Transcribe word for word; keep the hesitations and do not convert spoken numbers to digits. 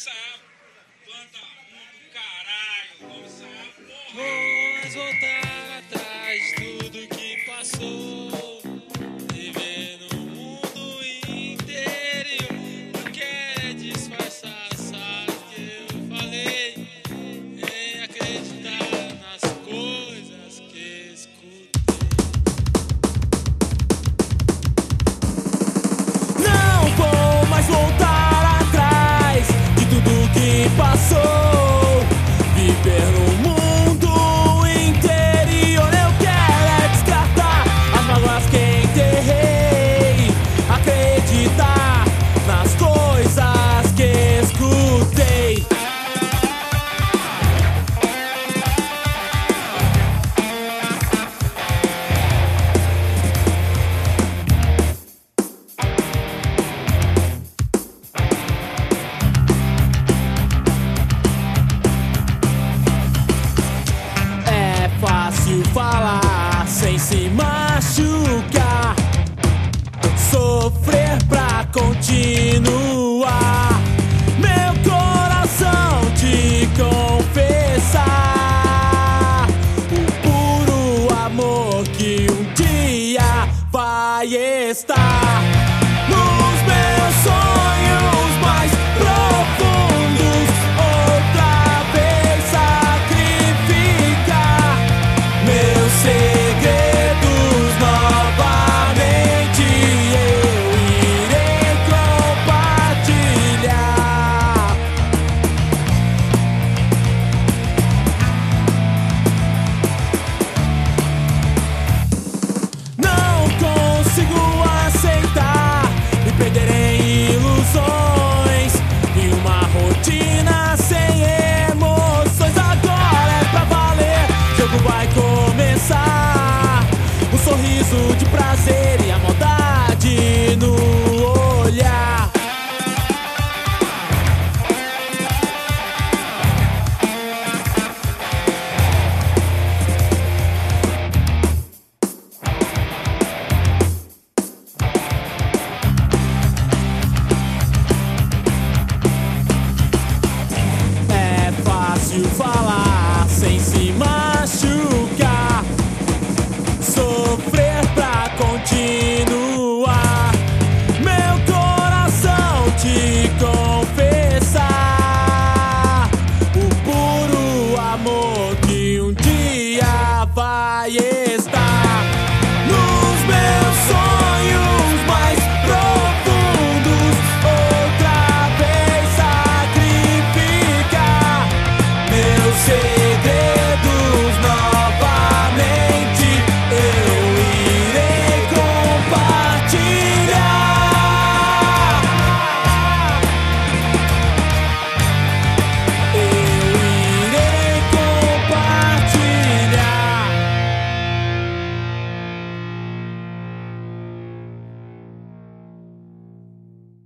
ensaiar, banda do caralho, vamos ensaiar, porra. Vamos voltar atrás de tudo que passou, viver no mundo inteiro. Não quer disfarçar, sabe o que eu falei? Em acreditar nas coisas que escutei. Não vou mais voltar atrás de tudo que passou, viver no mundo interior. Eu quero é descartar as mágoas que enterrei, acreditar nas coisas que escutei. É fácil falar sem se machucar, sofrer pra continuar.